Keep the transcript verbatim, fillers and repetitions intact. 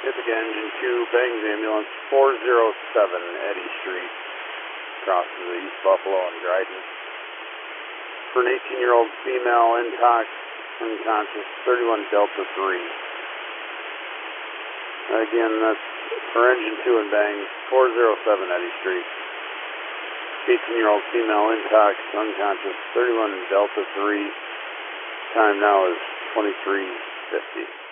Ithaca Engine two, bangs ambulance four oh seven Eddy Street, crosses the East Buffalo and Dryden. For an eighteen-year-old female, intox, unconscious, thirty-one Delta three. Again, that's for Engine two and bangs, four oh seven Eddy Street. eighteen-year-old female, intox, unconscious, thirty-one Delta three. Time now is twenty-three fifty.